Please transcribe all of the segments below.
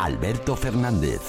Alberto Fernández.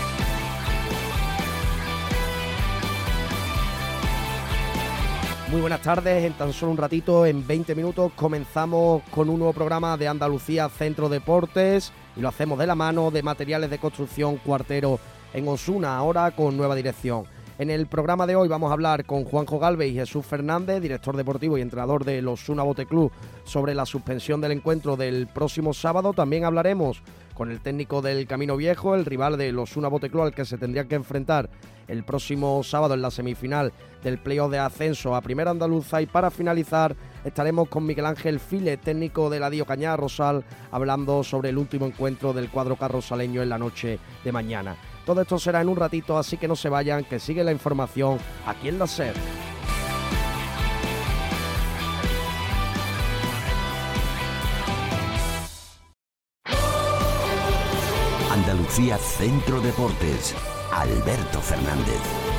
Muy buenas tardes, en tan solo un ratito, en 20 minutos, comenzamos con un nuevo programa de Andalucía Centro Deportes y lo hacemos de la mano de Materiales de Construcción Cuartero en Osuna, ahora con nueva dirección. En el programa de hoy vamos a hablar con Juanjo Galvez y Jesús Fernández, director deportivo y entrenador del Osuna Bote Club, sobre la suspensión del encuentro del próximo sábado. También hablaremos con el técnico del Camino Viejo, el rival del Osuna Bote Club al que se tendría que enfrentar el próximo sábado en la semifinal del playoff de ascenso a Primera Andaluza. Y para finalizar estaremos con Miguel Ángel File, técnico de la Dío Cañar Rosal, hablando sobre el último encuentro del cuadro carrosaleño en la noche de mañana. Todo esto será en un ratito, así que no se vayan, que sigue la información aquí en la SER. Andalucía Centro Deportes. Alberto Fernández.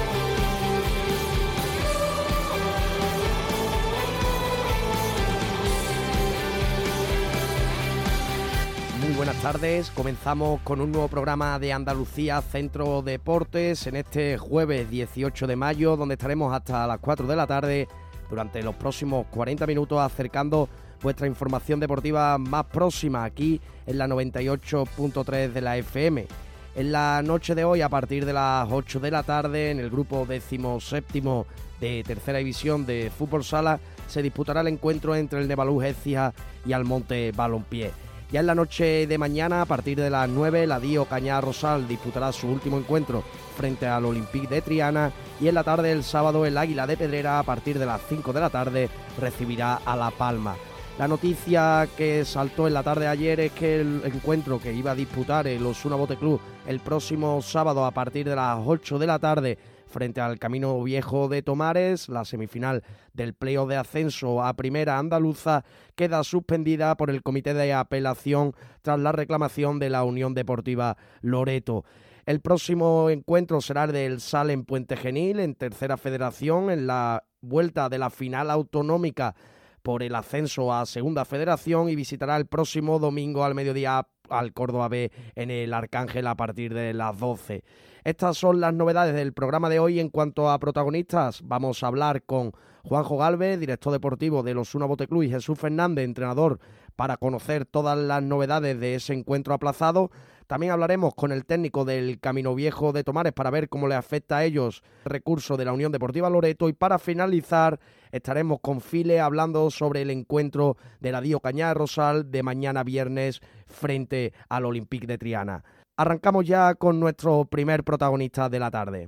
Muy buenas tardes, comenzamos con un nuevo programa de Andalucía Centro Deportes en este jueves 18 de mayo, donde estaremos hasta las 4 de la tarde durante los próximos 40 minutos acercando vuestra información deportiva más próxima aquí en la 98.3 de la FM. En la noche de hoy, a partir de las 8 de la tarde, en el grupo 17º de Tercera División de Fútbol Sala, se disputará el encuentro entre el Nevaluz Écija y Almonte Balompié. Ya en la noche de mañana, a partir de las 9, la Dío Cañar Rosal disputará su último encuentro frente al Olympique de Triana, y en la tarde del sábado el Águila de Pedrera, a partir de las 5 de la tarde, recibirá a La Palma. La noticia que saltó en la tarde de ayer es que el encuentro que iba a disputar el Osuna Bote Club el próximo sábado a partir de las 8 de la tarde frente al Camino Viejo de Tomares, la semifinal del playoff de ascenso a Primera Andaluza, queda suspendida por el Comité de Apelación tras la reclamación de la Unión Deportiva Loreto. El próximo encuentro será el del Salem Puente Genil en Tercera Federación, en la vuelta de la final autonómica por el ascenso a Segunda Federación, y visitará el próximo domingo al mediodía al Córdoba B en el Arcángel a partir de las 12. Estas son las novedades del programa de hoy. En cuanto a protagonistas, vamos a hablar con Juanjo Galvez, director deportivo del Osuna Bote Club, y Jesús Fernández, entrenador, para conocer todas las novedades de ese encuentro aplazado. También hablaremos con el técnico del Camino Viejo de Tomares para ver cómo le afecta a ellos el recurso de la Unión Deportiva Loreto. Y para finalizar estaremos con File hablando sobre el encuentro de la Dío Cañar Rosal de mañana viernes frente al Olympique de Triana. Arrancamos ya con nuestro primer protagonista de la tarde.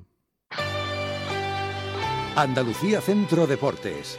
Andalucía Centro Deportes.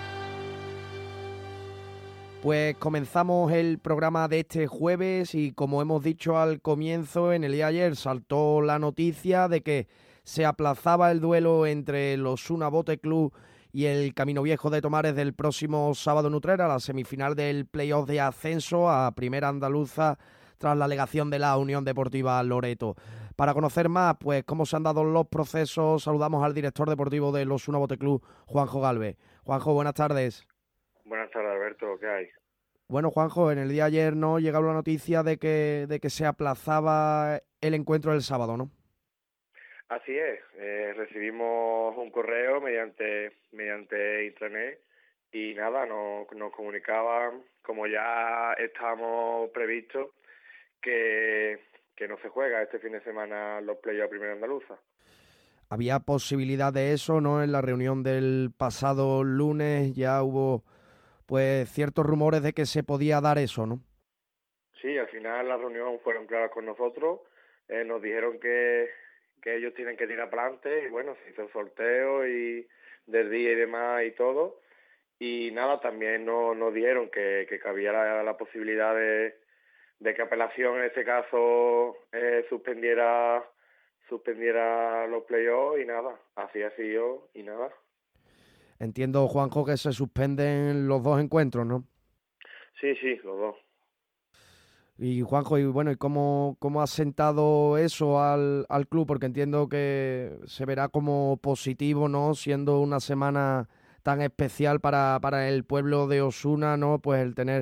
Pues comenzamos el programa de este jueves y, como hemos dicho al comienzo, en el día de ayer saltó la noticia de que se aplazaba el duelo entre el Osuna Bote Club y el Camino Viejo de Tomares del próximo sábado en Utrera, la semifinal del playoff de ascenso a Primera Andaluza, tras la alegación de la Unión Deportiva Loreto. Para conocer más, pues, cómo se han dado los procesos, saludamos al director deportivo del Osuna Bote Club, Juanjo Galvez. Juanjo, buenas tardes. Buenas tardes, Alberto, ¿qué hay? Bueno, Juanjo, en el día de ayer no llegaba la noticia de que se aplazaba el encuentro del sábado, ¿no? Así es, recibimos un correo mediante intranet y nada, nos comunicaban, como ya estábamos previstos, que no se juega este fin de semana los playoffs a Primera Andaluza. Había posibilidad de eso, ¿no? En la reunión del pasado lunes ya hubo pues ciertos rumores de que se podía dar eso, ¿no? Sí, al final la reunión fueron claras con nosotros, nos dijeron que ellos tienen que tirar para adelante y bueno, se hizo el sorteo y del día y demás y todo, y nada, también nos dijeron que cabía la posibilidad de que Apelación en este caso suspendiera los playoffs y nada, así ha sido y nada. Entiendo, Juanjo, que se suspenden los dos encuentros, ¿no? Sí, los dos. Y Juanjo, y bueno, ¿y cómo ha sentado eso al club? Porque entiendo que se verá como positivo, ¿no? Siendo una semana tan especial para el pueblo de Osuna, ¿no? Pues el tener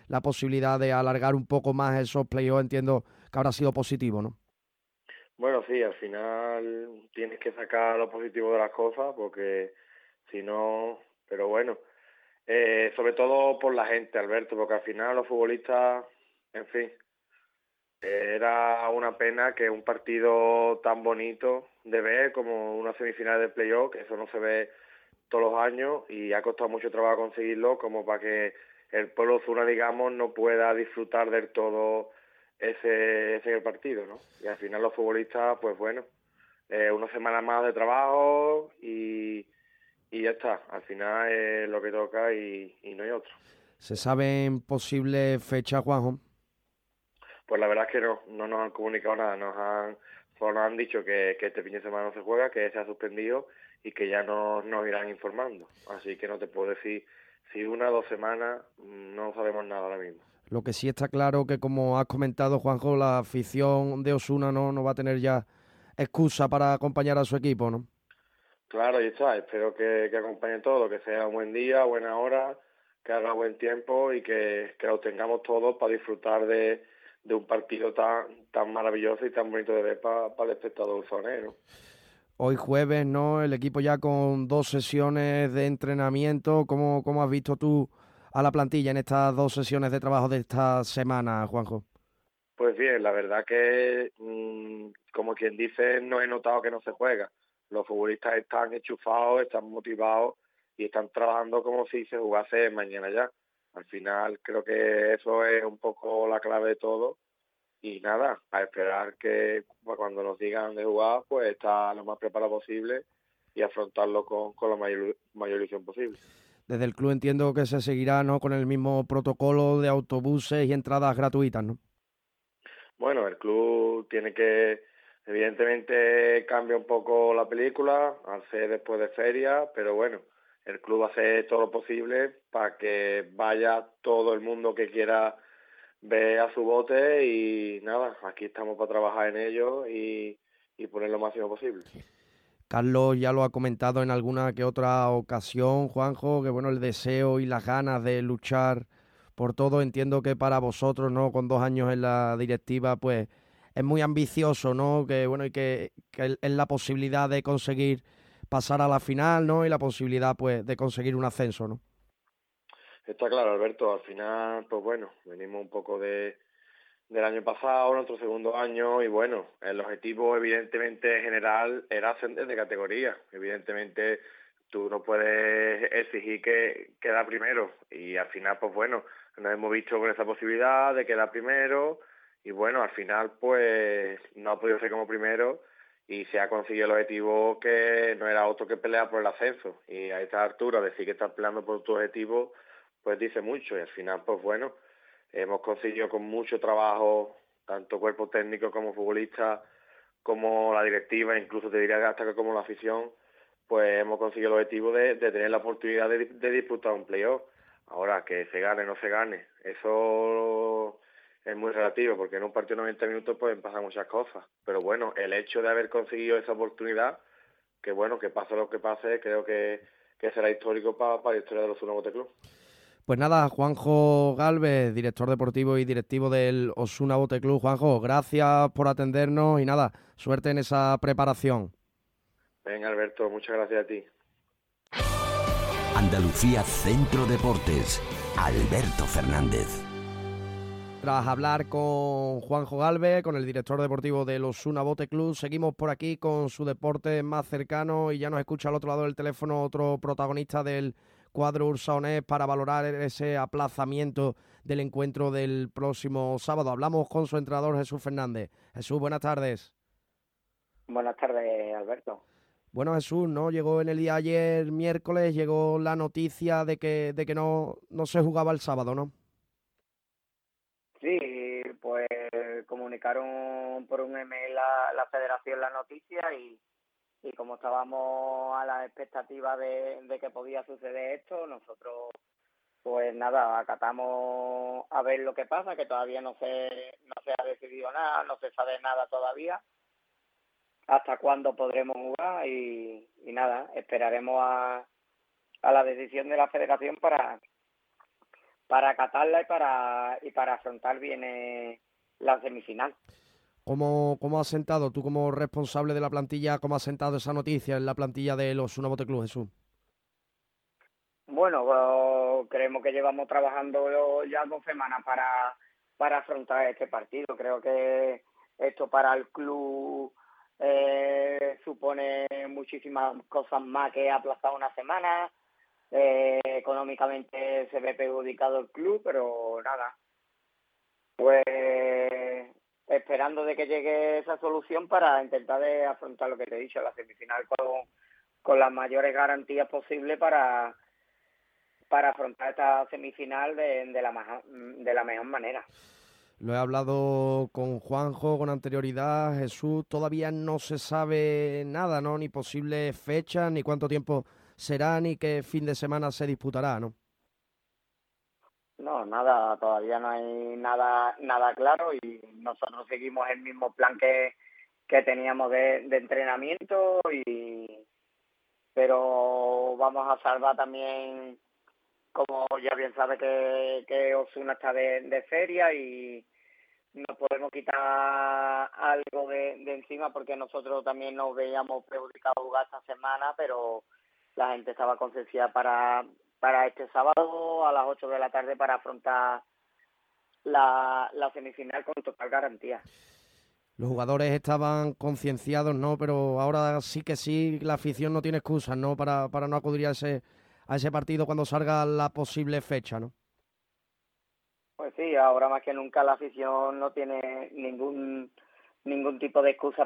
la posibilidad de alargar un poco más esos playoffs, entiendo que habrá sido positivo, ¿no? Bueno, sí, al final tienes que sacar lo positivo de las cosas porque si no, pero bueno, sobre todo por la gente, Alberto, porque al final los futbolistas, en fin, era una pena que un partido tan bonito de ver como una semifinal de playoff, que eso no se ve todos los años y ha costado mucho trabajo conseguirlo, como para que el pueblo Osuna, digamos, no pueda disfrutar del todo ese partido, ¿no? Y al final los futbolistas, pues bueno, una semana más de trabajo y ya está. Al final es lo que toca y no hay otro. ¿Se saben posibles fechas, Juanjo? Pues la verdad es que no nos han comunicado nada, solo nos han dicho que este fin de semana no se juega, que se ha suspendido y que ya nos irán informando. Así que no te puedo decir si 1 o 2 semanas, no sabemos nada ahora mismo. Lo que sí está claro que, como has comentado, Juanjo, la afición de Osuna no va a tener ya excusa para acompañar a su equipo, ¿no? Claro, y está, espero que acompañe todo, que sea un buen día, buena hora, que haga buen tiempo y que lo tengamos todos para disfrutar de un partido tan maravilloso y tan bonito de ver para el espectador sonero. Hoy jueves, ¿no? El equipo ya con 2 sesiones de entrenamiento. ¿Cómo has visto tú a la plantilla en estas 2 sesiones de trabajo de esta semana, Juanjo? Pues bien, la verdad que, como quien dice, no he notado que no se juega. Los futbolistas están enchufados, están motivados y están trabajando como si se jugase mañana ya. Al final creo que eso es un poco la clave de todo y nada, a esperar que cuando nos digan de jugar, pues estar lo más preparado posible y afrontarlo con la mayor ilusión posible. Desde el club entiendo que se seguirá, ¿no?, con el mismo protocolo de autobuses y entradas gratuitas, ¿no? Bueno, el club tiene que, evidentemente, cambia un poco la película al ser después de feria, pero bueno, el club va a hacer todo lo posible para que vaya todo el mundo que quiera ver a su bote y nada, aquí estamos para trabajar en ello y poner lo máximo posible. Carlos ya lo ha comentado en alguna que otra ocasión, Juanjo, que bueno, el deseo y las ganas de luchar por todo, entiendo que para vosotros, ¿no?, con 2 años en la directiva, pues es muy ambicioso, ¿no? Que bueno, y que es la posibilidad de conseguir pasar a la final, ¿no? Y la posibilidad, pues, de conseguir un ascenso, ¿no? Está claro, Alberto, al final, pues bueno, venimos un poco del año pasado, nuestro segundo año, y bueno, el objetivo evidentemente general era ascender de categoría. Evidentemente tú no puedes exigir que queda primero y al final, pues bueno, nos hemos visto con esa posibilidad de quedar primero y bueno, al final pues no ha podido ser como primero y se ha conseguido el objetivo que no era otro que pelear por el ascenso y a esta altura decir que estás peleando por tu objetivo pues dice mucho y al final pues bueno, hemos conseguido con mucho trabajo, tanto cuerpo técnico como futbolista, como la directiva, incluso te diría que hasta que como la afición, pues hemos conseguido el objetivo de tener la oportunidad de disputar un playoff. Ahora, que se gane o no se gane, eso es muy relativo, porque en un partido de 90 minutos pueden pasar muchas cosas. Pero bueno, el hecho de haber conseguido esa oportunidad, que bueno, que pase lo que pase, creo que será histórico para la historia de los Osuna Bote Club. Pues nada, Juanjo Galvez, director deportivo y directivo del Osuna Bote Club. Juanjo, gracias por atendernos y nada, suerte en esa preparación. Venga, Alberto, muchas gracias a ti. Andalucía Centro Deportes. Alberto Fernández. Tras hablar con Juanjo Galvez, con el director deportivo del Osuna Bote Club, seguimos por aquí con su deporte más cercano y ya nos escucha al otro lado del teléfono otro protagonista del cuadro ursaonés para valorar ese aplazamiento del encuentro del próximo sábado. Hablamos con su entrenador Jesús Fernández. Jesús, buenas tardes. Buenas tardes, Alberto. Bueno, Jesús, ¿no? Llegó en el día ayer, miércoles, llegó la noticia de que no se jugaba el sábado, ¿no? Sí, pues comunicaron por un email la federación la noticia y como estábamos a la expectativa de que podía suceder esto, nosotros pues nada, acatamos a ver lo que pasa, que todavía no se ha decidido nada, no se sabe nada todavía, hasta cuándo podremos jugar y nada, esperaremos a la decisión de la federación para para acatarla y para afrontar bien la semifinal. ¿Cómo has sentado, tú como responsable de la plantilla, cómo has sentado esa noticia en la plantilla del Osuna Bote Club, Jesús? Bueno, pues, creemos que llevamos trabajando ya 2 semanas para afrontar este partido. Creo que esto para el club supone muchísimas cosas más que aplazar una semana. Económicamente se ve perjudicado el club, pero nada, pues esperando de que llegue esa solución para intentar de afrontar lo que te he dicho, la semifinal con las mayores garantías posibles para afrontar esta semifinal de la mejor manera. Lo he hablado con Juanjo con anterioridad, Jesús, todavía no se sabe nada, ¿no? Ni posibles fechas, ni cuánto tiempo será, ni qué fin de semana se disputará, ¿no? No, nada, todavía no hay nada claro y nosotros seguimos el mismo plan que teníamos de entrenamiento, pero vamos a salvar también, como ya bien sabe que Osuna está de feria y no podemos quitar algo de encima porque nosotros también nos veíamos perjudicados jugar esta semana, pero la gente estaba concienciada para este sábado a las 8 de la tarde para afrontar la semifinal con total garantía. Los jugadores estaban concienciados, ¿no? Pero ahora sí que sí, la afición no tiene excusas, ¿no? Para no acudir a ese partido cuando salga la posible fecha, ¿no? Pues sí, ahora más que nunca la afición no tiene ningún tipo de excusa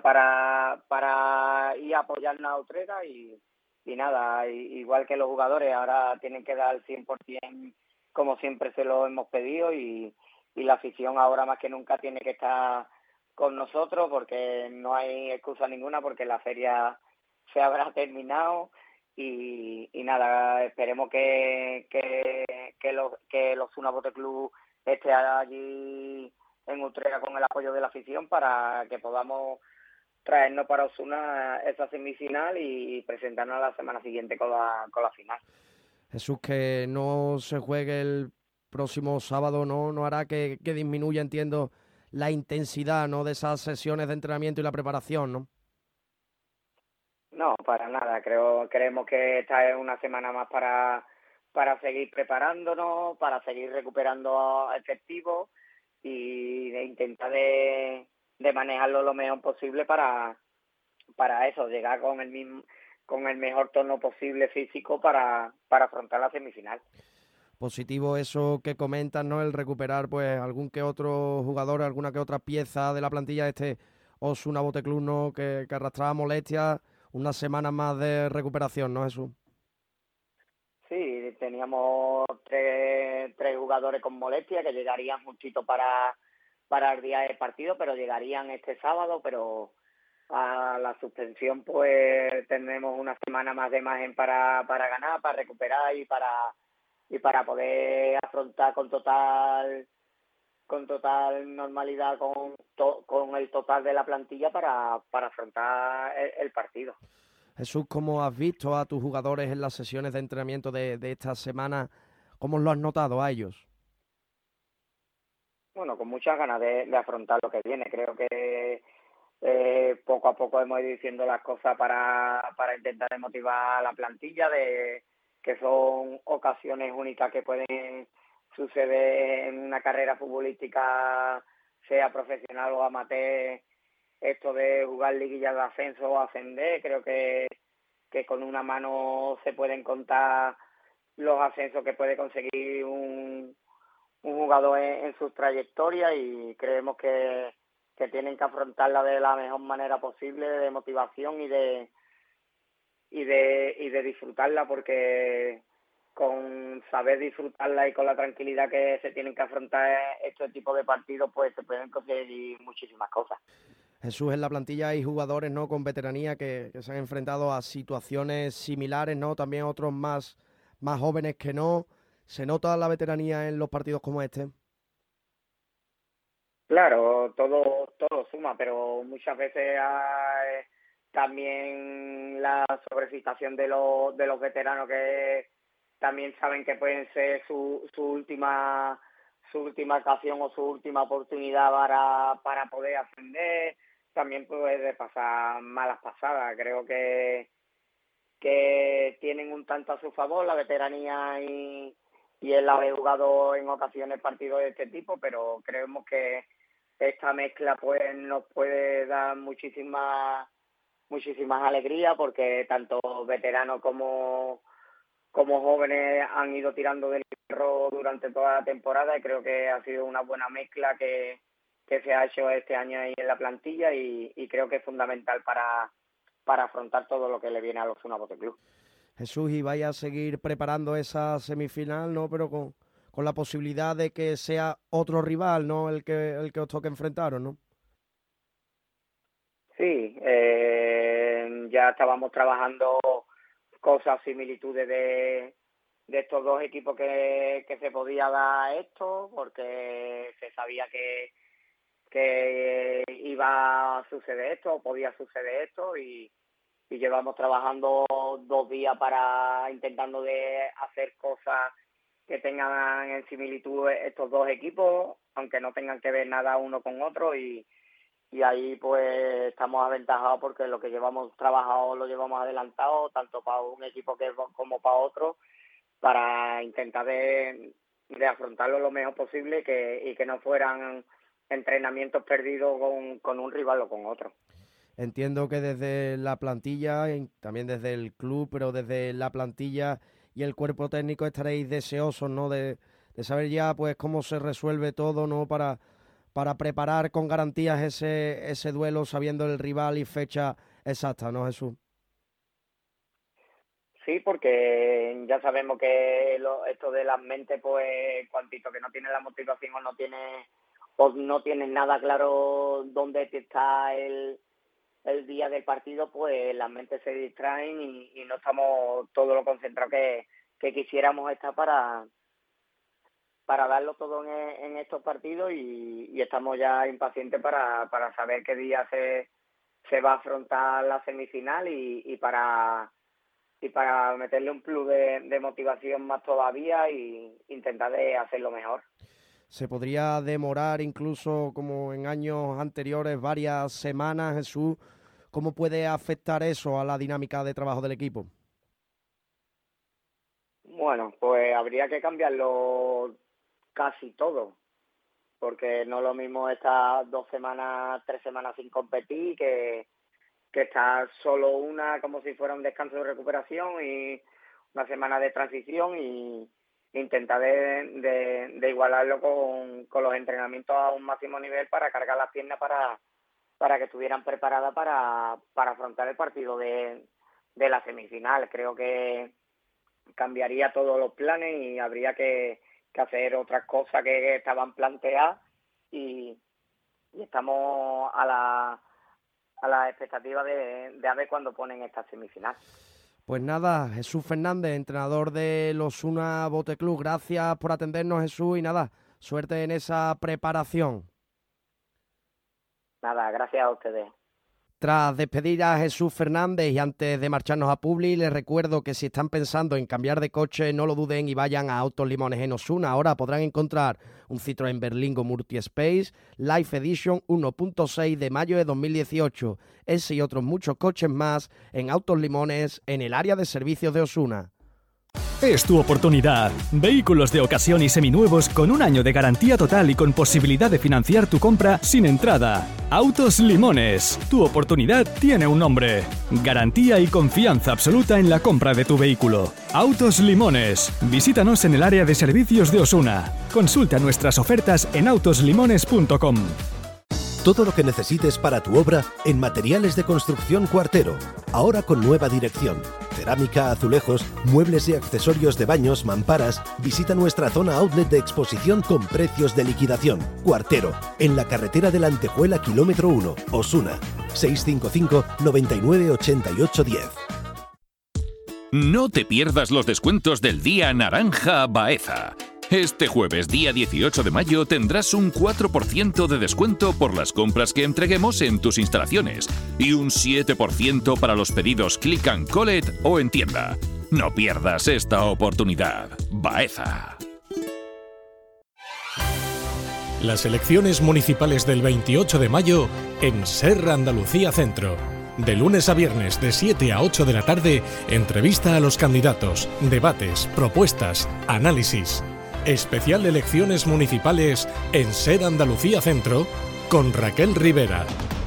para ir a apoyar a Utrera y nada, igual que los jugadores ahora tienen que dar el 100% como siempre se lo hemos pedido y la afición ahora más que nunca tiene que estar con nosotros porque no hay excusa ninguna porque la feria se habrá terminado y nada, esperemos que los Osuna Bote Club esté allí en Utrera con el apoyo de la afición para que podamos traernos para Osuna esa semifinal y presentarnos la semana siguiente con la final. Jesús, que no se juegue el próximo sábado, no hará que disminuya, entiendo, la intensidad, ¿no? De esas sesiones de entrenamiento y la preparación, ¿no? No, para nada. Creemos que esta es una semana más para seguir preparándonos, para seguir recuperando efectivos y de intentar de manejarlo lo mejor posible para eso, llegar con el mejor tono posible físico para afrontar la semifinal. Positivo eso que comentas, ¿no? El recuperar pues algún que otro jugador, alguna que otra pieza de la plantilla de este Osuna Bote Club, ¿no? Que arrastraba molestias, unas semanas más de recuperación, ¿no, Jesús? Sí, teníamos tres jugadores con molestia que llegarían justito para el día del partido, pero llegarían este sábado, pero a la suspensión pues tenemos una semana más de margen para ganar, para recuperar y para poder afrontar con total normalidad con el total de la plantilla para afrontar el partido. Jesús, ¿cómo has visto a tus jugadores en las sesiones de entrenamiento de esta semana? ¿Cómo lo has notado a ellos? Bueno, con muchas ganas de afrontar lo que viene. Creo que poco a poco hemos ido diciendo las cosas para intentar motivar a la plantilla, de que son ocasiones únicas que pueden suceder en una carrera futbolística, sea profesional o amateur, esto de jugar liguillas de ascenso o ascender. Creo que con una mano se pueden contar los ascensos que puede conseguir un jugador en su trayectoria y creemos que tienen que afrontarla de la mejor manera posible, de motivación y de disfrutarla, porque con saber disfrutarla y con la tranquilidad que se tienen que afrontar este tipo de partidos, pues se pueden conseguir muchísimas cosas. Jesús, en la plantilla hay jugadores, ¿no? Con veteranía que se han enfrentado a situaciones similares, ¿no? También otros más jóvenes que no. ¿Se nota la veteranía en los partidos como este? Claro, todo suma, pero muchas veces hay también la sobrecitación de los veteranos que también saben que pueden ser su última ocasión o su última oportunidad para poder ascender. También puede pasar malas pasadas. Creo que tienen un tanto a su favor la veteranía y él ha jugado en ocasiones partidos de este tipo, pero creemos que esta mezcla pues nos puede dar muchísimas alegrías, porque tanto veteranos como jóvenes han ido tirando del carro durante toda la temporada, y creo que ha sido una buena mezcla que se ha hecho este año ahí en la plantilla, y creo que es fundamental para afrontar todo lo que le viene a los Osuna Bote Club. Jesús, y vaya a seguir preparando esa semifinal, ¿no? Pero con la posibilidad de que sea otro rival, ¿no? El que os toque enfrentaros, ¿no? Sí, ya estábamos trabajando cosas, similitudes de estos dos equipos que se podía dar esto, porque se sabía que iba a suceder esto, o podía suceder esto, y llevamos trabajando 2 días intentando de hacer cosas que tengan en similitud estos dos equipos, aunque no tengan que ver nada uno con otro, y ahí pues estamos aventajados, porque lo que llevamos trabajado lo llevamos adelantado, tanto para un equipo como para otro, para intentar de afrontarlo lo mejor posible y que no fueran entrenamientos perdidos con un rival o con otro. Entiendo que desde la plantilla, también desde el club, pero desde la plantilla y el cuerpo técnico estaréis deseosos, ¿no? De saber ya pues cómo se resuelve todo, ¿no? Para preparar con garantías ese duelo, sabiendo el rival y fecha exacta, ¿no, Jesús? Sí, porque ya sabemos que esto de las mentes, pues cuantito que no tiene la motivación o no tiene nada claro dónde está el día del partido, pues las mentes se distraen y no estamos todo lo concentrados que quisiéramos estar para darlo todo en estos partidos, y estamos ya impacientes para saber qué día se va a afrontar la semifinal y para meterle un plus de motivación más todavía y intentar de hacerlo mejor. ¿Se podría demorar incluso, como en años anteriores, varias semanas, Jesús? ¿Cómo puede afectar eso a la dinámica de trabajo del equipo? Bueno, pues habría que cambiarlo casi todo, porque no es lo mismo estar 2 semanas, 3 semanas sin competir que estar solo una, como si fuera un descanso de recuperación, y una semana de transición, y intentar de igualarlo con los entrenamientos a un máximo nivel para cargar las piernas para que estuvieran preparadas para afrontar el partido de la semifinal. Creo que cambiaría todos los planes y habría que hacer otras cosas que estaban planteadas, y estamos a la expectativa de a ver cuándo ponen esta semifinal. Pues nada, Jesús Fernández, entrenador del Osuna Bote Club, gracias por atendernos, Jesús, y nada, suerte en esa preparación. Nada, gracias a ustedes. Tras despedir a Jesús Fernández y antes de marcharnos a Publi, les recuerdo que si están pensando en cambiar de coche, no lo duden y vayan a Autos Limones en Osuna. Ahora podrán encontrar un Citroën Berlingo Multi-Space Life Edition 1.6 de mayo de 2018. Ese y otros muchos coches más en Autos Limones, en el área de servicios de Osuna. Es tu oportunidad. Vehículos de ocasión y seminuevos con 1 año de garantía total y con posibilidad de financiar tu compra sin entrada. Autos Limones. Tu oportunidad tiene un nombre. Garantía y confianza absoluta en la compra de tu vehículo. Autos Limones. Visítanos en el área de servicios de Osuna. Consulta nuestras ofertas en autoslimones.com. Todo lo que necesites para tu obra en Materiales de Construcción Cuartero. Ahora con nueva dirección. Cerámica, azulejos, muebles y accesorios de baños, mamparas. Visita nuestra zona outlet de exposición con precios de liquidación. Cuartero, en la carretera de la Antejuela, kilómetro 1, Osuna. 655 99 88 10. No te pierdas los descuentos del Día Naranja Baeza. Este jueves, día 18 de mayo, tendrás un 4% de descuento por las compras que entreguemos en tus instalaciones y un 7% para los pedidos Click and Collect o en tienda. No pierdas esta oportunidad. Baeza. Las elecciones municipales del 28 de mayo en SER Andalucía Centro. De lunes a viernes de 7 a 8 de la tarde, entrevista a los candidatos, debates, propuestas, análisis. Especial elecciones municipales en SER Andalucía Centro con Raquel Rivera.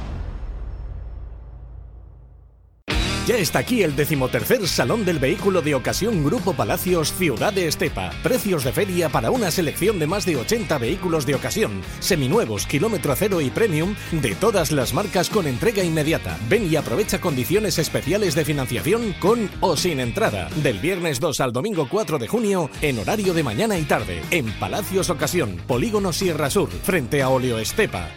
Ya está aquí el 13º Salón del Vehículo de Ocasión Grupo Palacios Ciudad de Estepa. Precios de feria para una selección de más de 80 vehículos de ocasión, seminuevos, kilómetro cero y premium de todas las marcas con entrega inmediata. Ven y aprovecha condiciones especiales de financiación con o sin entrada. Del viernes 2 al domingo 4 de junio en horario de mañana y tarde. En Palacios Ocasión, Polígono Sierra Sur, frente a Oleo Estepa.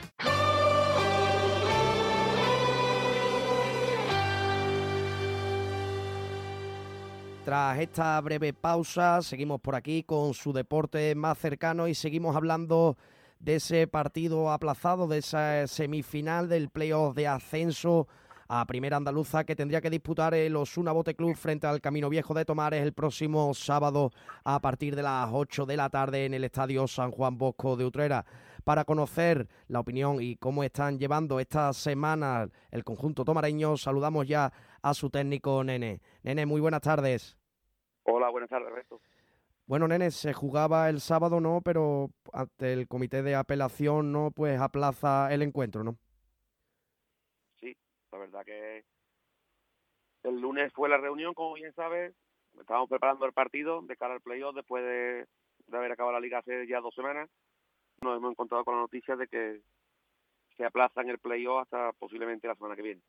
Tras esta breve pausa, seguimos por aquí con su deporte más cercano y seguimos hablando de ese partido aplazado, de esa semifinal del playoff de ascenso a Primera Andaluza que tendría que disputar el Osuna Bote Club frente al Camino Viejo de Tomares el próximo sábado a partir de las 8 de la tarde en el Estadio San Juan Bosco de Utrera. Para conocer la opinión y cómo están llevando esta semana el conjunto tomareño, saludamos ya a su técnico Nene. Nene, muy buenas tardes. Hola, buenas tardes, Alberto. Bueno, Nene, se jugaba el sábado, ¿no? Pero ante el comité de apelación, ¿no? Pues aplaza el encuentro, ¿no? Sí, la verdad que el lunes fue la reunión, como bien sabes. Estábamos preparando el partido de cara al playoff después de haber acabado la liga hace ya 2 semanas. Nos hemos encontrado con la noticia de que se aplazan el playoff hasta posiblemente la semana que viene.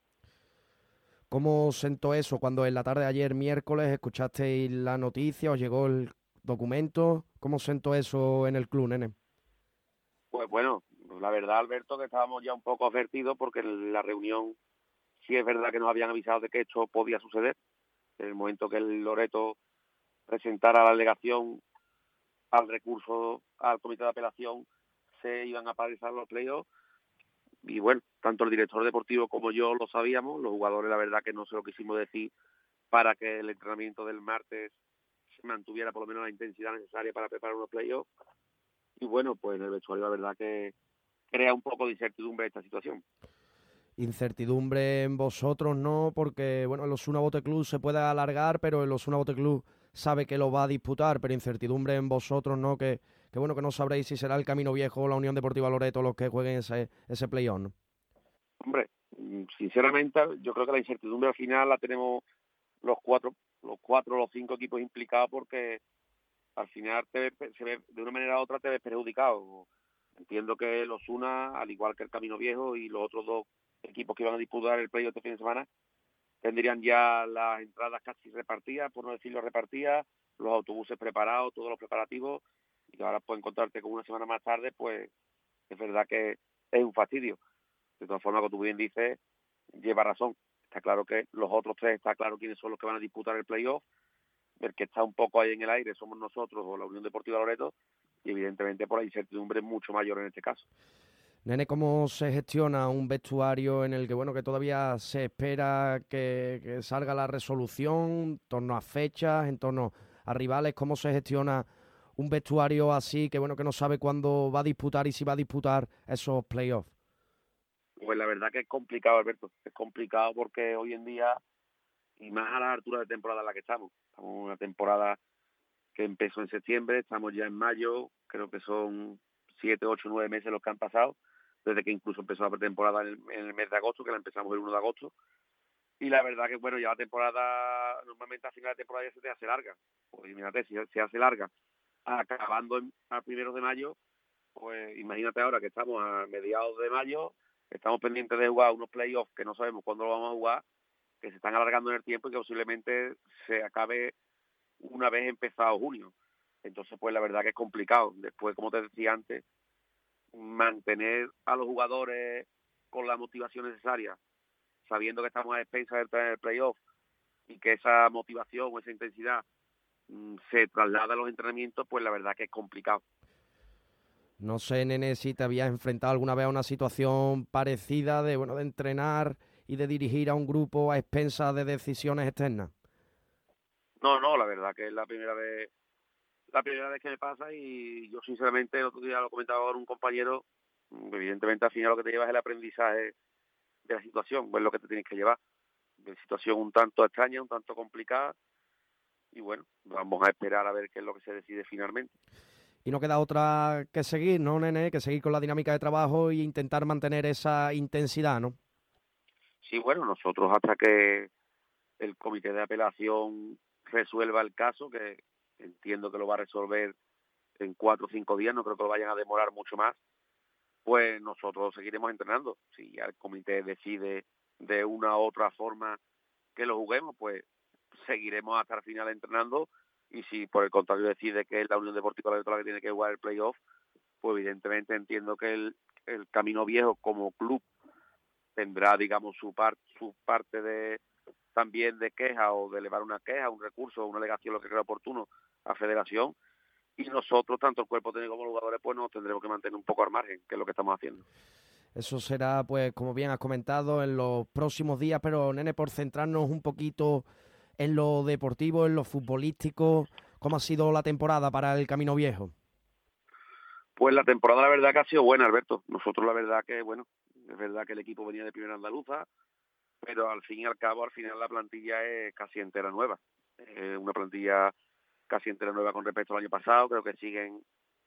¿Cómo sentó eso cuando en la tarde de ayer, miércoles, escuchasteis la noticia, os llegó el documento? ¿Cómo sentó eso en el club, Nene? Pues bueno, la verdad, Alberto, que estábamos ya un poco advertidos porque en la reunión sí es verdad que nos habían avisado de que esto podía suceder. En el momento que el Loreto presentara la alegación al recurso al comité de apelación, se iban a paralizar los playoffs. Y bueno, tanto el director deportivo como yo lo sabíamos, los jugadores la verdad que no se lo quisimos decir para que el entrenamiento del martes se mantuviera por lo menos la intensidad necesaria para preparar unos playoffs. Y bueno, pues en el vestuario la verdad que crea un poco de incertidumbre esta situación. Incertidumbre en vosotros, ¿no? Porque, bueno, el Osuna Bote Club se puede alargar, pero el Osuna Bote Club sabe que lo va a disputar, pero incertidumbre en vosotros, ¿no? Que bueno, que no sabréis si será el Camino Viejo o la Unión Deportiva Loreto los que jueguen ese play-on, ¿no? Hombre, sinceramente, yo creo que la incertidumbre al final la tenemos los 5 equipos implicados, porque al final de una manera u otra te ves perjudicado. Entiendo que el Osuna, al igual que el Camino Viejo y los otros 2 equipos que van a disputar el playoff este fin de semana, tendrían ya las entradas casi repartidas, por no decirlo repartidas, los autobuses preparados, todos los preparativos, y ahora puedes encontrarte con una semana más tarde, pues es verdad que es un fastidio. De todas formas, como tú bien dices, lleva razón. Está claro que los otros 3, está claro quiénes son los que van a disputar el playoff. El que está un poco ahí en el aire somos nosotros o la Unión Deportiva Loreto, y evidentemente por la incertidumbre es mucho mayor en este caso. Nene, ¿cómo se gestiona un vestuario en el que, bueno, que todavía se espera que salga la resolución en torno a fechas, en torno a rivales? ¿Cómo se gestiona un vestuario así que, bueno, que no sabe cuándo va a disputar y si va a disputar esos playoffs? Pues la verdad que es complicado, Alberto. Es complicado porque hoy en día, y más a la altura de temporada en la que estamos en una temporada que empezó en septiembre, estamos ya en mayo, creo que son 7, 8, 9 meses los que han pasado, desde que incluso empezó la pretemporada en el mes de agosto, que la empezamos el 1 de agosto, y la verdad que bueno, ya la temporada, normalmente a final de temporada ya se te hace larga, pues imagínate, si se hace larga, acabando a 1 de mayo, pues imagínate ahora que estamos a mediados de mayo, estamos pendientes de jugar unos playoffs que no sabemos cuándo lo vamos a jugar, que se están alargando en el tiempo y que posiblemente se acabe una vez empezado junio. Entonces, pues la verdad que es complicado. Después, como te decía antes, mantener a los jugadores con la motivación necesaria, sabiendo que estamos a expensas de entrar en el playoff, y que esa motivación o esa intensidad se traslada a los entrenamientos, pues la verdad que es complicado. No sé, Nene, si te habías enfrentado alguna vez a una situación parecida de entrenar y de dirigir a un grupo a expensas de decisiones externas. No, la verdad que es la primera vez que me pasa, y yo sinceramente el otro día lo comentaba con un compañero, evidentemente al final lo que te llevas es el aprendizaje de la situación, ver lo que te tienes que llevar, de situación un tanto extraña, un tanto complicada, y bueno, vamos a esperar a ver qué es lo que se decide finalmente. Y no queda otra que seguir, ¿no, nene? Que seguir con la dinámica de trabajo e intentar mantener esa intensidad, ¿no? Sí, bueno, nosotros hasta que el comité de apelación resuelva el caso, que entiendo que lo va a resolver en 4 o 5 días, no creo que lo vayan a demorar mucho más, pues nosotros seguiremos entrenando. Si ya el comité decide de una u otra forma que lo juguemos, pues seguiremos hasta el final entrenando, y si por el contrario decide que es la Unión Deportiva la que tiene que jugar el playoff, pues evidentemente entiendo que el Camino Viejo como club tendrá, digamos, su parte de también de queja, o de elevar una queja, un recurso, una alegación, lo que crea oportuno a Federación, y nosotros, tanto el cuerpo técnico como los jugadores, pues nos tendremos que mantener un poco al margen, que es lo que estamos haciendo. Eso será, pues, como bien has comentado, en los próximos días, pero, nene, por centrarnos un poquito en lo deportivo, en lo futbolístico, ¿cómo ha sido la temporada para el Camino Viejo? Pues la temporada, la verdad, que ha sido buena, Alberto. Nosotros, la verdad que, bueno, es verdad que el equipo venía de Primera Andaluza, pero al fin y al cabo, al final la plantilla es casi entera nueva. Una plantilla casi entera nueva con respecto al año pasado. Creo que siguen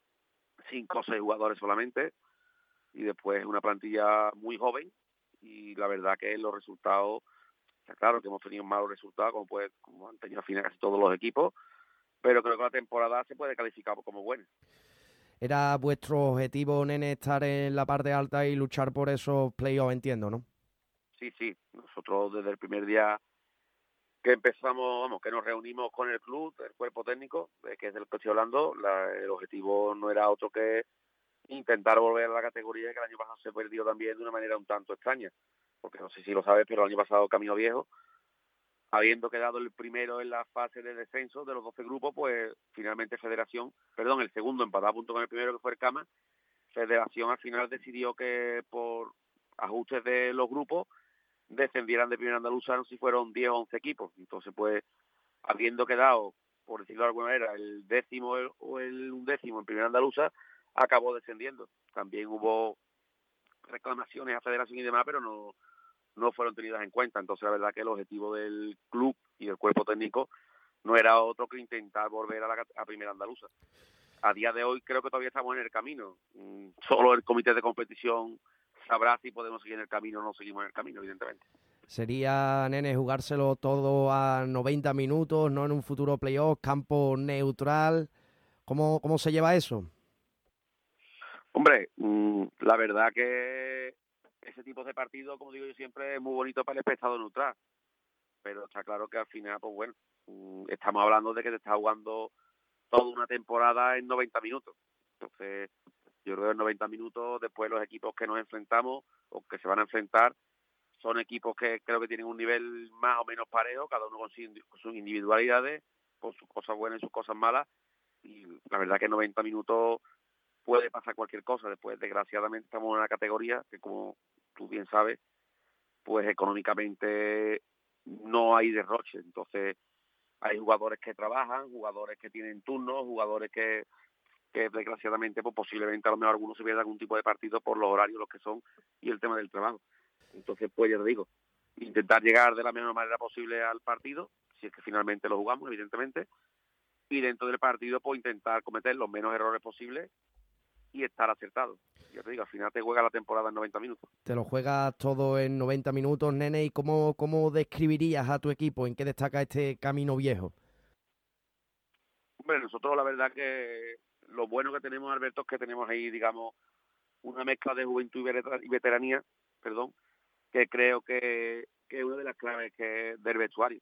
5 o 6 jugadores solamente, y después una plantilla muy joven, y la verdad que los resultados, está claro que hemos tenido malos resultados, como han tenido al final casi todos los equipos, pero creo que la temporada se puede calificar como buena. Era vuestro objetivo, nene, estar en la parte alta y luchar por esos playoffs, entiendo, ¿no? Sí, nosotros desde el primer día que empezamos, que nos reunimos con el club, el cuerpo técnico, que es del que estoy hablando, el objetivo no era otro que intentar volver a la categoría que el año pasado se perdió también de una manera un tanto extraña, porque no sé si lo sabes, pero el año pasado Camino Viejo, habiendo quedado el primero en la fase de descenso de los 12 grupos, pues finalmente el segundo empatado a punto con el primero, que fue el Cama. Federación al final decidió que por ajustes de los grupos descendieran de Primera Andaluza, no sé si fueron 10 o 11 equipos. Entonces, pues, habiendo quedado, por decirlo de alguna manera, el décimo o el undécimo en Primera Andaluza, acabó descendiendo. También hubo reclamaciones a Federación y demás, pero no fueron tenidas en cuenta. Entonces, la verdad que el objetivo del club y del cuerpo técnico no era otro que intentar volver a Primera Andaluza. A día de hoy creo que todavía estamos en el camino. Solo el comité de competición sabrá si podemos seguir en el camino o no seguimos en el camino, evidentemente. Sería, nene, jugárselo todo a 90 minutos, no en un futuro playoff, campo neutral. ¿Cómo se lleva eso? Hombre, la verdad que ese tipo de partido, como digo yo siempre, es muy bonito para el espectador neutral. Pero está claro que al final, pues bueno, estamos hablando de que te está jugando toda una temporada en 90 minutos. Entonces, yo creo que en 90 minutos, después los equipos que nos enfrentamos o que se van a enfrentar son equipos que creo que tienen un nivel más o menos parejo, cada uno con sus individualidades, con sus cosas buenas y sus cosas malas, y la verdad que en 90 minutos puede pasar cualquier cosa. Después, desgraciadamente, estamos en una categoría que, como tú bien sabes, pues económicamente no hay derroche. Entonces, hay jugadores que trabajan, jugadores que tienen turnos, jugadores que desgraciadamente, pues posiblemente a lo mejor algunos se pierdan algún tipo de partido por los horarios, los que son, y el tema del trabajo. Entonces, pues ya te digo, intentar llegar de la mejor manera posible al partido, si es que finalmente lo jugamos, evidentemente, y dentro del partido, pues intentar cometer los menos errores posibles y estar acertado. Ya te digo, al final te juega la temporada en 90 minutos. Te lo juegas todo en 90 minutos, nene, ¿y cómo describirías a tu equipo? ¿En qué destaca este Camino Viejo? Hombre, nosotros la verdad que lo bueno que tenemos, Alberto, es que tenemos ahí, digamos, una mezcla de juventud y veteranía, que creo que es una de las claves del vestuario.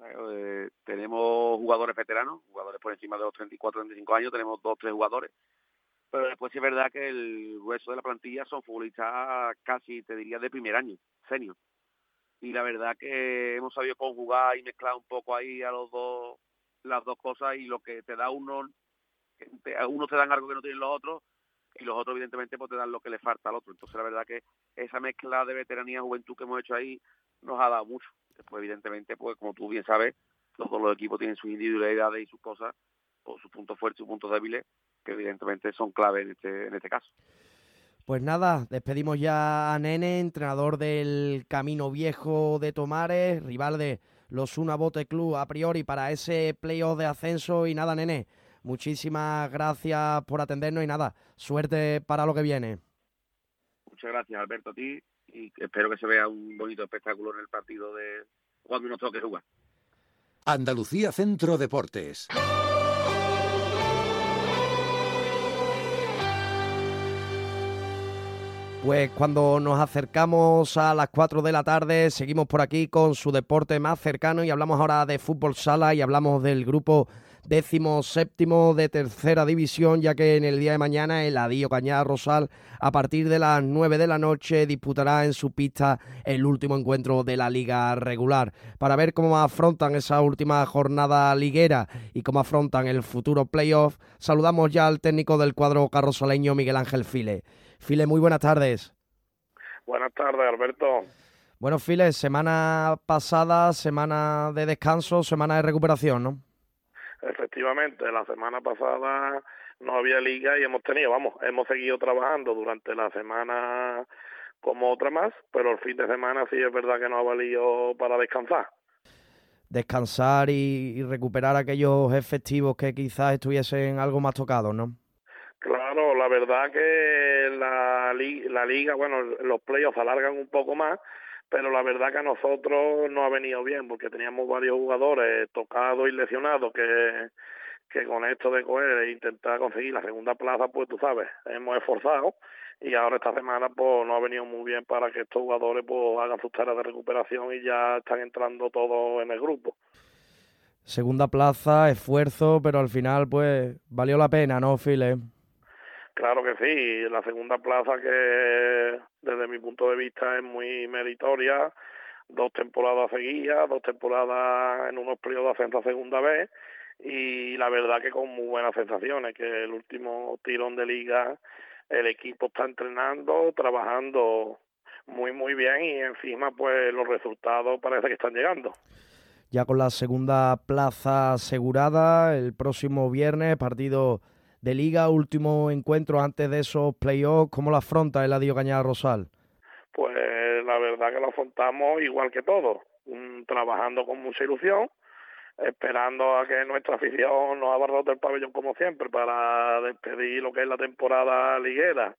Tenemos jugadores veteranos, jugadores por encima de los 34, 35 años, tenemos 2 o 3 jugadores, pero después sí es verdad que el grueso de la plantilla son futbolistas casi, te diría, de primer año, senior. Y la verdad que hemos sabido conjugar y mezclar un poco ahí las dos cosas, y lo que te da unos te dan algo que no tienen los otros, y los otros evidentemente pues te dan lo que le falta al otro. Entonces la verdad que esa mezcla de veteranía y juventud que hemos hecho ahí nos ha dado mucho. Después evidentemente, pues como tú bien sabes, todos los equipos tienen sus individualidades y sus cosas, o sus puntos fuertes y sus puntos débiles, que evidentemente son clave en este caso. Pues nada, despedimos ya a Nene, entrenador del Camino Viejo de Tomares, rival de los Una Bote Club a priori para ese playoff de ascenso. Y nada, Nene, muchísimas gracias por atendernos y nada, suerte para lo que viene. Muchas gracias, Alberto, a ti, y espero que se vea un bonito espectáculo en el partido de cuando nos toque jugar. Andalucía Centro Deportes. Pues cuando nos acercamos a las 4 de la tarde, seguimos por aquí con su deporte más cercano y hablamos ahora de fútbol sala y hablamos del grupo 17º de tercera división, ya que en el día de mañana el Adío Cañada Rosal, a partir de las 9 de la noche, disputará en su pista el último encuentro de la liga regular. Para ver cómo afrontan esa última jornada liguera y cómo afrontan el futuro playoff, saludamos ya al técnico del cuadro carrosaleño, Miguel Ángel File. File, muy buenas tardes. Buenas tardes, Alberto. Bueno, File, semana pasada, semana de descanso, semana de recuperación, ¿no? Efectivamente, la semana pasada no había liga y hemos seguido trabajando durante la semana como otra más, pero el fin de semana sí es verdad que nos ha valido para descansar. Descansar y recuperar aquellos efectivos que quizás estuviesen algo más tocados, ¿no? Claro, la verdad que la liga, bueno, los playoffs alargan un poco más, pero la verdad que a nosotros no ha venido bien porque teníamos varios jugadores tocados y lesionados que con esto de coger e intentar conseguir la segunda plaza, pues tú sabes, hemos esforzado y ahora esta semana pues no ha venido muy bien para que estos jugadores pues hagan sus tareas de recuperación y ya están entrando todos en el grupo. Segunda plaza, esfuerzo, pero al final pues valió la pena, ¿no, File? Claro que sí, la segunda plaza que desde mi punto de vista es muy meritoria, 2 temporadas seguidas, 2 temporadas en unos periodos de ascenso a segunda vez y la verdad que con muy buenas sensaciones, que el último tirón de liga el equipo está entrenando, trabajando muy bien y encima pues los resultados parece que están llegando. Ya con la segunda plaza asegurada, el próximo viernes, partido de liga, último encuentro antes de esos playoffs, ¿cómo lo afronta el Adío Cañada Rosal? Pues la verdad que lo afrontamos igual que todos, trabajando con mucha ilusión, esperando a que nuestra afición nos abarrote el pabellón como siempre para despedir lo que es la temporada liguera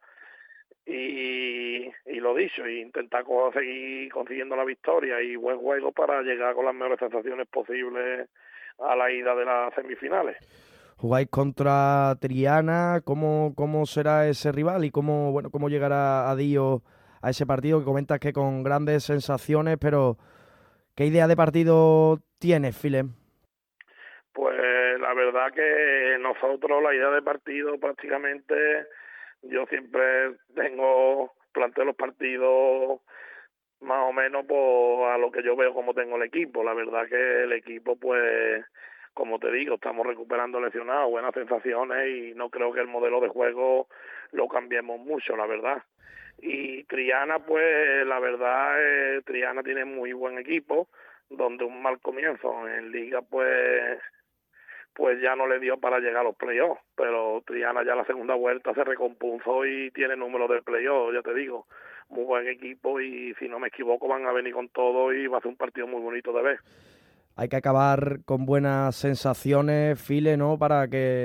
y lo dicho, y intentar seguir consiguiendo la victoria y buen juego para llegar con las mejores sensaciones posibles a la ida de las semifinales. Jugáis contra Triana, ¿cómo será ese rival y cómo llegará Adío a ese partido? Que comentas que con grandes sensaciones, pero ¿qué idea de partido tienes, File? Pues la verdad que nosotros la idea de partido prácticamente, yo siempre planteo los partidos más o menos a lo que yo veo como tengo el equipo. La verdad que el equipo pues como te digo, estamos recuperando lesionados, buenas sensaciones y no creo que el modelo de juego lo cambiemos mucho, la verdad. Y Triana, pues la verdad, Triana tiene muy buen equipo, donde un mal comienzo en Liga, pues ya no le dio para llegar a los playoffs, pero Triana ya la segunda vuelta se recompuso y tiene número de playoffs, ya te digo, muy buen equipo y si no me equivoco van a venir con todo y va a ser un partido muy bonito de ver. Hay que acabar con buenas sensaciones, File, ¿no? Para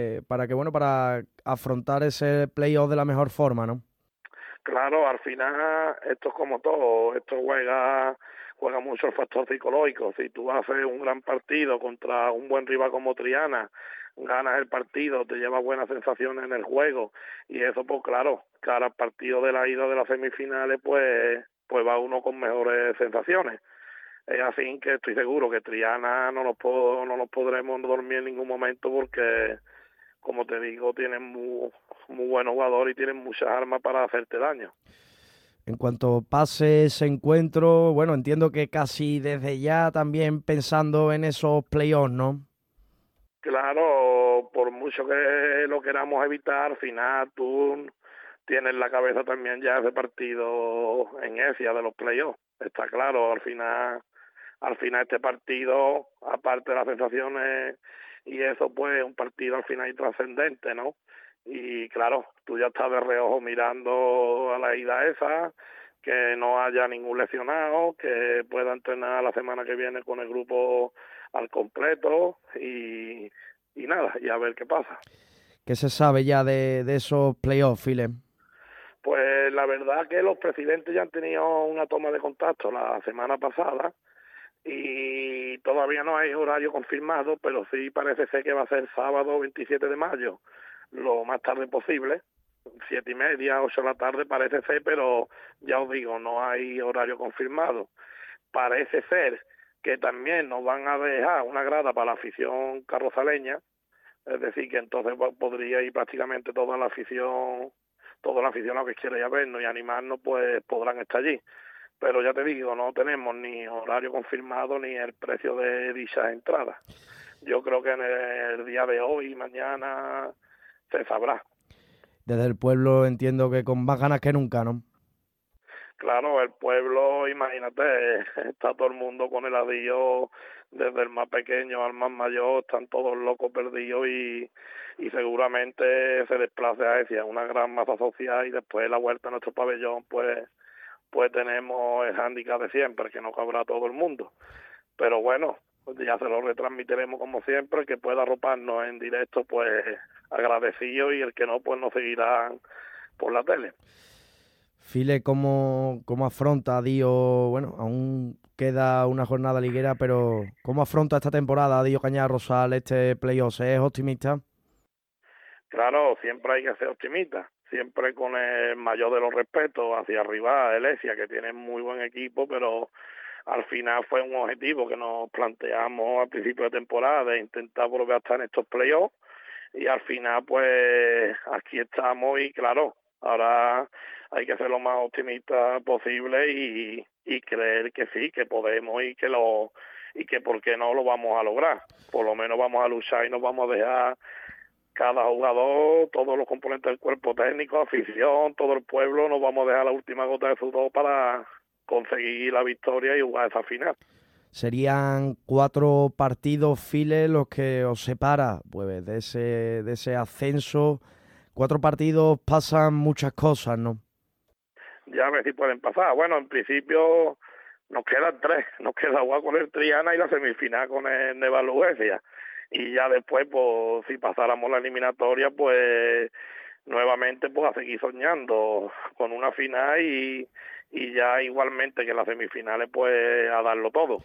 afrontar ese playoff de la mejor forma, ¿no? Claro, al final esto es como todo, esto juega mucho el factor psicológico. Si tú haces un gran partido contra un buen rival como Triana, ganas el partido, te llevas buenas sensaciones en el juego y eso pues claro, cada partido de la ida de las semifinales pues va uno con mejores sensaciones. Es así que estoy seguro que Triana no nos podremos dormir en ningún momento porque, como te digo, tienen muy buenos jugadores y tienen muchas armas para hacerte daño. En cuanto pase ese encuentro, bueno, entiendo que casi desde ya también pensando en esos playoffs, ¿no? Claro, por mucho que lo queramos evitar, al final tú tienes la cabeza también ya ese partido en Esia de los playoffs. Está claro, al final al final este partido, aparte de las sensaciones y eso, pues un partido al final trascendente, ¿no? Y claro, tú ya estás de reojo mirando a la ida esa, que no haya ningún lesionado, que pueda entrenar la semana que viene con el grupo al completo y nada, y a ver qué pasa. ¿Qué se sabe ya de esos playoffs, File? Pues la verdad que los presidentes ya han tenido una toma de contacto la semana pasada y todavía no hay horario confirmado, pero sí parece ser que va a ser sábado 27 de mayo, lo más tarde posible, 7:30, 8 de la tarde parece ser, pero ya os digo, no hay horario confirmado. Parece ser que también nos van a dejar una grada para la afición carrozaleña, es decir, que entonces podría ir prácticamente toda la afición, todos los aficionados que quieran ir a vernos y animarnos, pues podrán estar allí. Pero ya te digo, no tenemos ni horario confirmado ni el precio de dichas entradas. Yo creo que en el día de hoy y mañana se sabrá. Desde el pueblo entiendo que con más ganas que nunca, ¿no? Claro, el pueblo, imagínate, está todo el mundo con el adillo, desde el más pequeño al más mayor, están todos locos perdidos y seguramente se desplace a Ecija, una gran masa social, y después la vuelta a nuestro pabellón, pues tenemos el hándicap de siempre, que no cabrá todo el mundo. Pero bueno, ya se lo retransmitiremos como siempre, el que pueda arroparnos en directo, pues agradecido, y el que no, pues nos seguirán por la tele. File, ¿cómo afronta Dio? Bueno, aún queda una jornada liguera, pero ¿cómo afronta esta temporada Dio Cañada Rosal este playoff? ¿Es optimista? Claro, siempre hay que ser optimista, siempre con el mayor de los respetos hacia arriba, Elesia, que tiene muy buen equipo, pero al final fue un objetivo que nos planteamos al principio de temporada, de intentar volver a estar en estos playoffs, y al final pues aquí estamos, y claro, ahora hay que ser lo más optimista posible y creer que sí, que podemos y que por qué no lo vamos a lograr. Por lo menos vamos a luchar y nos vamos a dejar cada jugador, todos los componentes del cuerpo técnico, afición, todo el pueblo, nos vamos a dejar la última gota de sudor para conseguir la victoria y jugar esa final. Serían 4 partidos, File, los que os separa pues de ese ascenso. 4 partidos, pasan muchas cosas, ¿no? Ya a ver si pueden pasar. Bueno, en principio nos quedan 3. Nos queda jugar con el Triana y la semifinal con el Nevaluesia. Y ya después, pues si pasáramos la eliminatoria, pues nuevamente pues a seguir soñando con una final y ya igualmente que las semifinales, pues a darlo todo.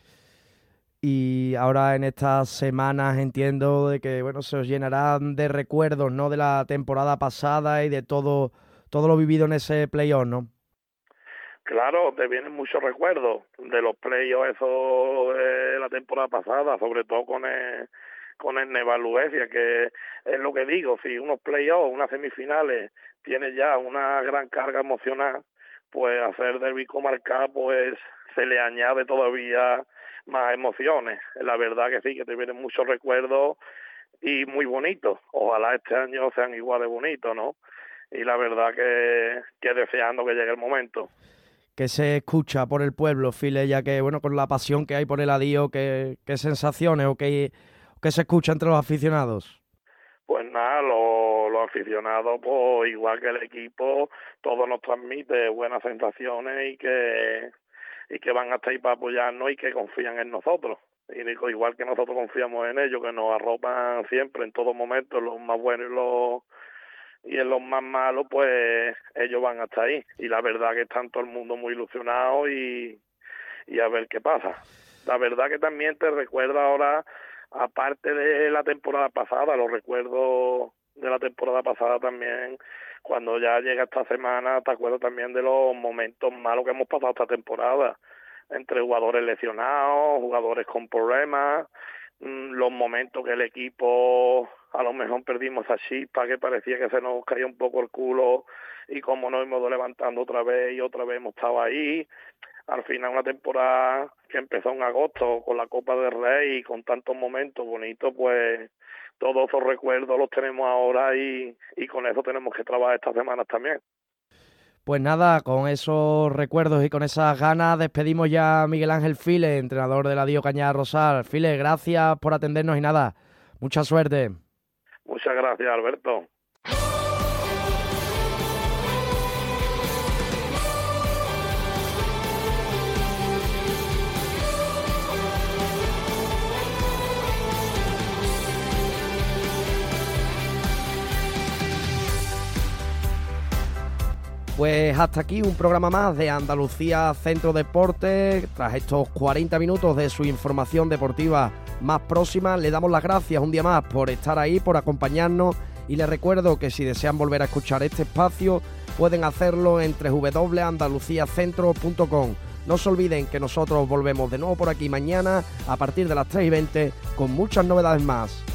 Y ahora en estas semanas entiendo de que bueno, se os llenarán de recuerdos, ¿no? De la temporada pasada y de todo lo vivido en ese playoff, ¿no? Claro, te vienen muchos recuerdos de los playoffs eso de la temporada pasada, sobre todo con el Nevaluesia, que es lo que digo, si unos playoffs, unas semifinales tiene ya una gran carga emocional, pues hacer derbi comarcal pues se le añade todavía más emociones. La verdad que sí, que te vienen muchos recuerdos y muy bonitos. Ojalá este año sean igual de bonitos, ¿no? Y la verdad que deseando que llegue el momento. ¿Qué se escucha por el pueblo, File, ya que, bueno, con la pasión que hay por el Adío, qué sensaciones o qué se escucha entre los aficionados? Pues nada, los aficionados, pues igual que el equipo, todo nos transmite buenas sensaciones y que van a estar ahí para apoyarnos y que confían en nosotros. Y igual que nosotros confiamos en ellos, que nos arropan siempre, en todo momento, en los más buenos y en los más malos, pues ellos van a estar ahí. Y la verdad que está todo el mundo muy ilusionado y a ver qué pasa. La verdad que también te recuerda ahora, aparte de la temporada pasada, los recuerdos de la temporada pasada también, cuando ya llega esta semana, te acuerdas también de los momentos malos que hemos pasado esta temporada, entre jugadores lesionados, jugadores con problemas, los momentos que el equipo a lo mejor perdimos esa chispa que parecía que se nos caía un poco el culo y como nos hemos ido levantando otra vez y otra vez hemos estado ahí. Al final una temporada que empezó en agosto con la Copa del Rey y con tantos momentos bonitos, pues todos esos recuerdos los tenemos ahora y con eso tenemos que trabajar estas semanas también. Pues nada, con esos recuerdos y con esas ganas despedimos ya a Miguel Ángel File, entrenador de la Dio Cañada Rosal. File, gracias por atendernos y nada, mucha suerte. Muchas gracias, Alberto. Pues hasta aquí un programa más de Andalucía Centro Deportes. Tras estos 40 minutos de su información deportiva más próxima, le damos las gracias un día más por estar ahí, por acompañarnos, y les recuerdo que si desean volver a escuchar este espacio pueden hacerlo en www.andaluciacentro.com. No se olviden que nosotros volvemos de nuevo por aquí mañana a partir de las 3:20 con muchas novedades más.